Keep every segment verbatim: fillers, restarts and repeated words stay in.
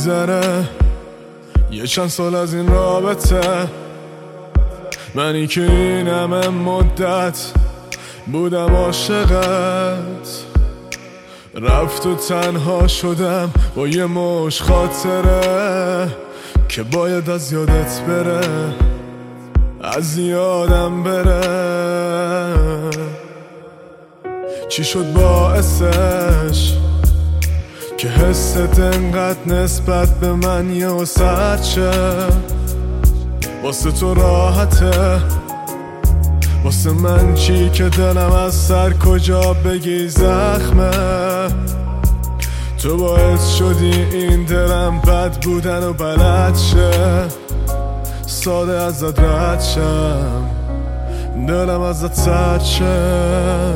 میگذره یه چند سال از این رابطه، منی که این همه مدت بودم عاشقت، رفت و تنها شدم با یه مش خاطره که باید از یادت بره، از یادم بره. چی شد باعثش که حست انقدر نسبت به من یه و سرد شه؟ واسه تو راحته، واسه من چی که دلم از سر کجا بگی زخمه؟ تو باعث شدی این دلم بد بودن و بلد شه، ساده ازت رد شم، دلم ازت سرد شه.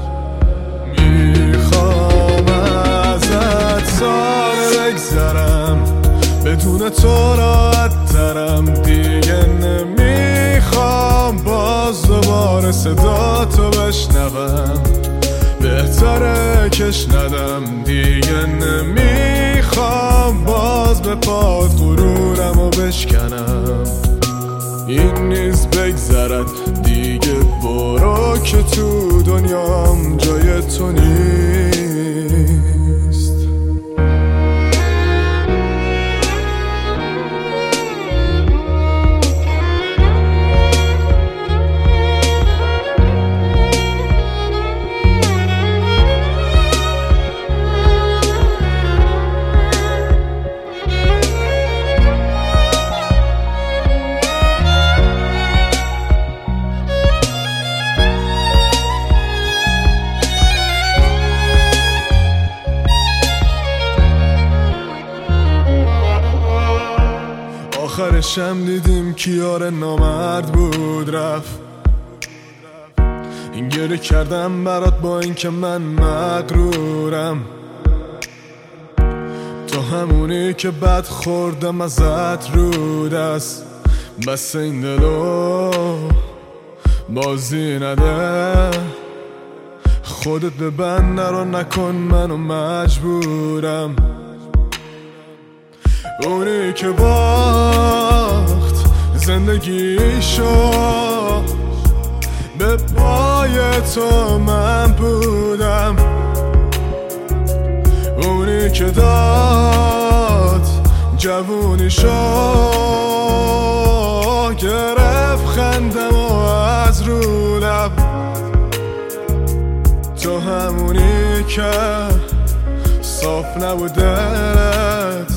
میخوام ازت ساده بگذرم، بدون تو راحت ترم، دیگه نمیخوام باز دوباره صدا تو بشنوم، بهتره کش ندم، دیگه نمیخوام باز به پاد غرورم و بشکنم. این نیز بگذرد دیگه، برو که تو دنیام جای تو نیست. آخرشم دیدیم کیار نامرد بود رفت، این گره کردم برات با اینکه من مغرورم، تو همونی که بد خوردم ازت رو دست، بس این دلو بازی نده، خودت ببند نرو نکن منو مجبورم. اونی که باخت زندگیشو به پای تو من بودم، اونی که داد جوونیشو گرفت خندم و از رو لب، تو همونی که صاف نبود دلت،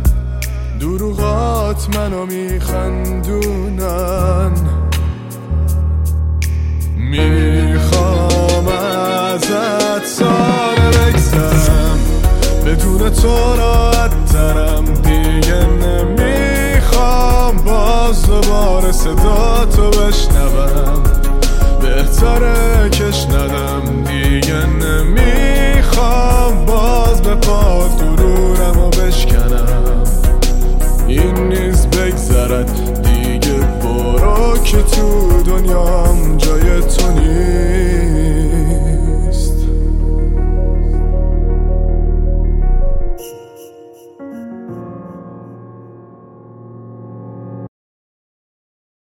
دروغات منو میخندونن. میخوام ازت ساده بگذرم، بدون تو راحت ترم، دیگه نمیخوام باز دوباره صدا تو بشنوم، بهتره